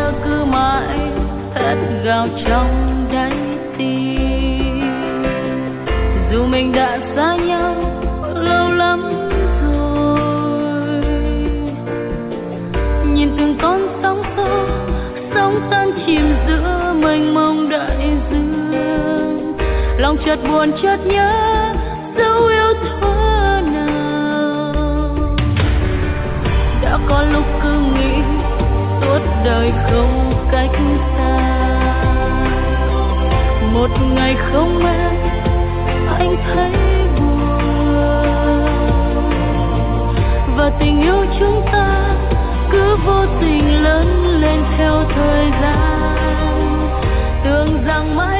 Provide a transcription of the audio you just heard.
giờ cứ mãi thét gào trong đáy tim. Dù mình đã xa nhau lâu lắm rồi, nhìn từng con sóng xô sóng tan chìm giữa mênh mông đại dương, lòng chợt buồn chợt nhớ dấu yêu thuở nào. Đã có lúc cứ nghĩ suốt đời không cách xa, một ngày không em anh thấy buồn, và tình yêu chúng ta cứ vô tình lớn lên theo thời gian, tưởng rằng mãi